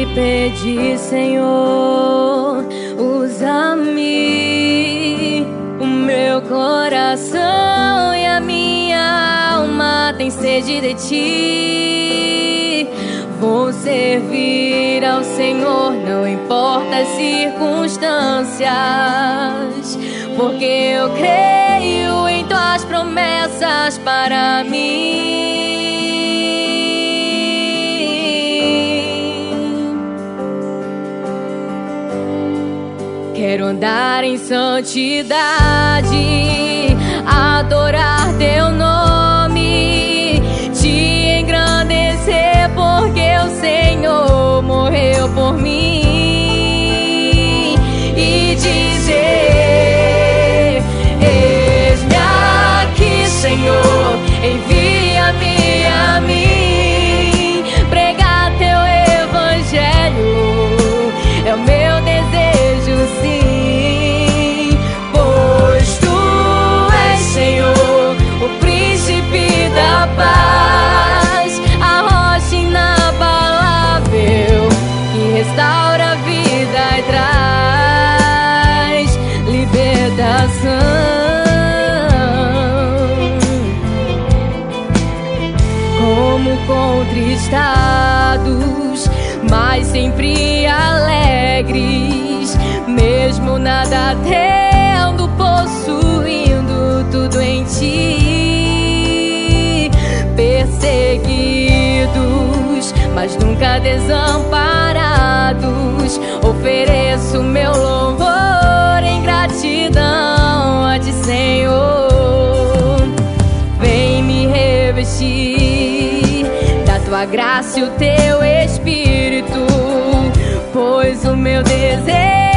te pedir, Senhor, usa-me. O meu coração e a minha alma tem sede de ti. Vou servir ao Senhor, não importa as circunstâncias, porque eu creio em tuas promessas para mim. Quero andar em santidade, adorar teu nome, te engrandecer, porque o Senhor morreu por mim, e dizer: eis-me aqui, Senhor, envia-me a mim. Pregar teu evangelho é o meu desejo, sim, pois tu és, Senhor, o príncipe da paz, a rocha inabalável que restaura a vida e traz libertação. Como contristados, mas sempre alegres, mesmo nada tendo, possuindo tudo em ti. Perseguidos, mas nunca desamparados, ofereço meu louvor em gratidão a ti, Senhor. Vem me revestir da tua graça e o teu Espírito, pois o meu desejo